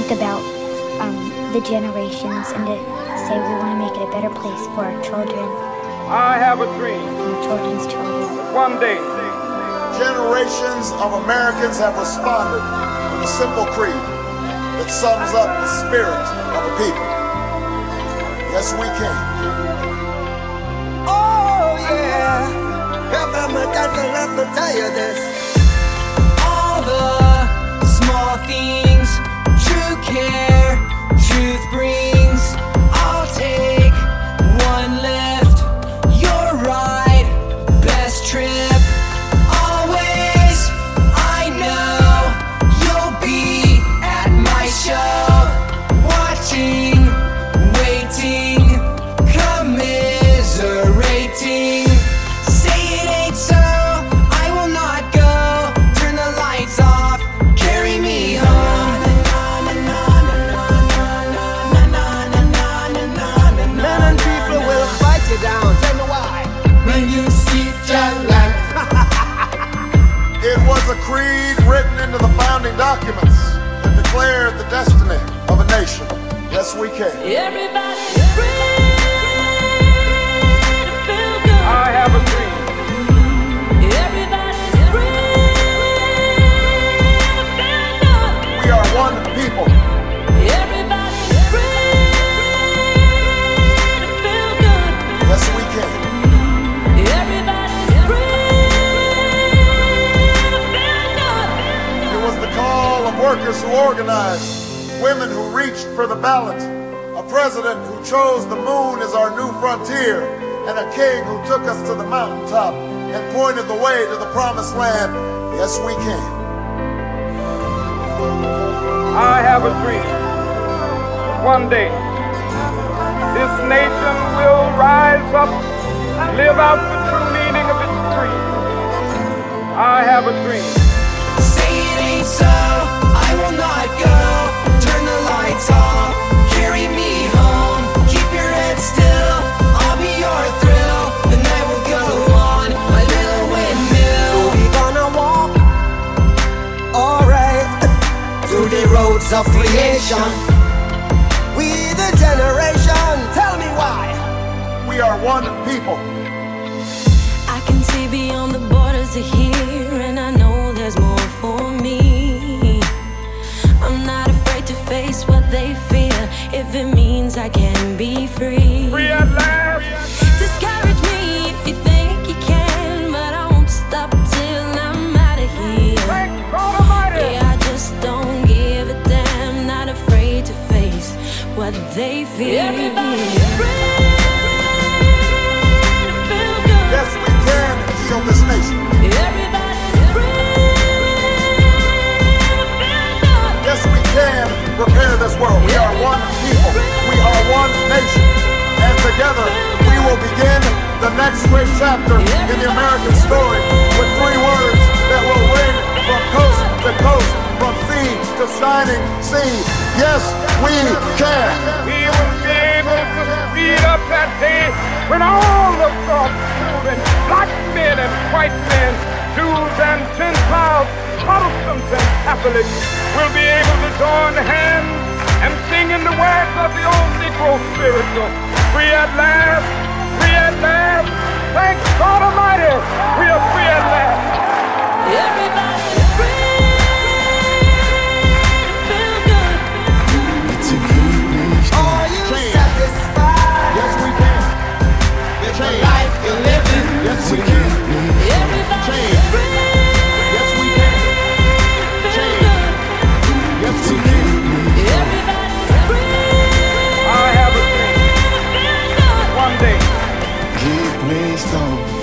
think about the generations and to say we want to make it a better place for our children. I have a dream. And our children's children. One day, generations of Americans have responded with a simple creed that sums up the spirit of a people. Yes, we can. Oh yeah, let me tell you this. All the small things, true care, truth brings. I'll take one lift, you're right, best trip. Always, I know you'll be at my show, watching, waiting, commiserating. Say it ain't so, I will not go. Turn the lights off, carry me home. Many people will fight you down. Tell me why. When you see your light. It was a creed written into the founding documents that declared the destiny of a nation. Yes, we can. Everybody's free to feel good. I have a dream. Everybody's free to feel good. We are one people. Everybody's free to feel good. Yes, we can. Everybody's free to feel good. It was the call of workers who organized, women who reached for the ballot, a president who chose the moon as our new frontier, and a king who took us to the mountaintop and pointed the way to the promised land. Yes, we can. I have a dream. One day, this nation will rise up, live out the true meaning of its creed. I have a dream. Say it ain't so, I will not go. Turn the lights off, carry me home. Keep your head still, I'll be your thrill. The night will go on, my little windmill. So we gonna walk, alright, through the roads of creation. We the generation, tell me why. We are one people. I can see beyond the borders of here, and I know there's more for me. I'm not afraid to face what they fear, if it means I can be free. Free at last. Discourage me if you think you can, but I won't stop till I'm out of here. Thank God Almighty. Yeah, I just don't give a damn, not afraid to face what they fear. Everybody's free to feel good. Yes, we can heal this nation. Everybody's free to feel good. Yes, we can repair this world. We are one people. We are one nation. And together we will begin the next great chapter in the American story with 3 words that will ring from coast to coast, from sea to shining sea. Yes, we can. We will be able to speed up that day when all of God's children, black men and white men, Jews and Gentiles, Protestants and Catholics, will be able to join hands and sing in the words of the old Negro spiritual. Free at last, free at last. Thank God Almighty, we are free at last. Everybody's free to feel good. Are you satisfied Yes, we can. with the life you're living? Yes, we can. Everybody's free Yes, we can. to feel good. Yes, we can. Everybody's free I have a dream. to feel good. One day, Keep me strong.